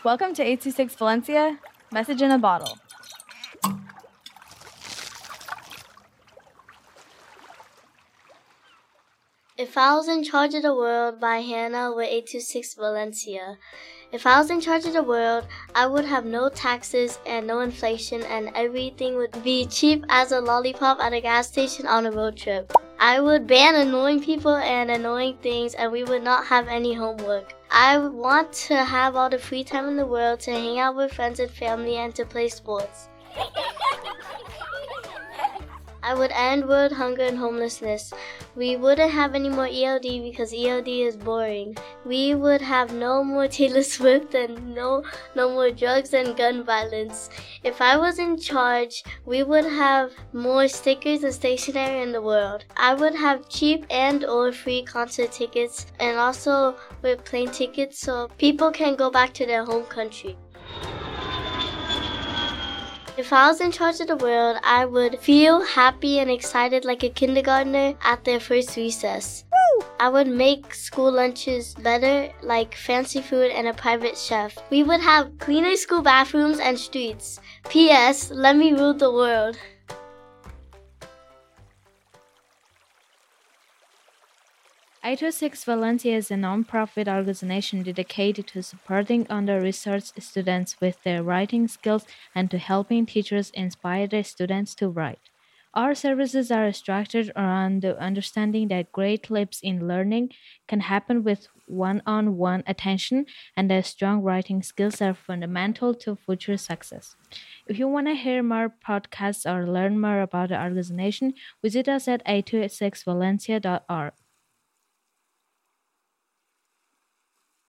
Welcome to 826 Valencia, message in a bottle. If I Was in Charge of the World by Hannah with 826 Valencia. If I was in charge of the world, I would have no taxes and no inflation, and everything would be cheap as a lollipop at a gas station on a road trip. I would ban annoying people and annoying things, and we would not have any homework. I would want to have all the free time in the world to hang out with friends and family and to play sports. I would end world hunger and homelessness. We wouldn't have any more ELD because ELD is boring. We would have no more Taylor Swift and no more drugs and gun violence. If I was in charge, we would have more stickers and stationery in the world. I would have cheap and or free concert tickets and also with plane tickets so people can go back to their home country. If I was in charge of the world, I would feel happy and excited like a kindergartner at their first recess. I would make school lunches better, like fancy food and a private chef. We would have cleaner school bathrooms and streets. P.S. Let me rule the world. Six Valencia is a non-profit organization dedicated to supporting under-researched students with their writing skills and to helping teachers inspire their students to write. Our services are structured around the understanding that great leaps in learning can happen with one-on-one attention and that strong writing skills are fundamental to future success. If you want to hear more podcasts or learn more about the organization, visit us at a26valencia.org.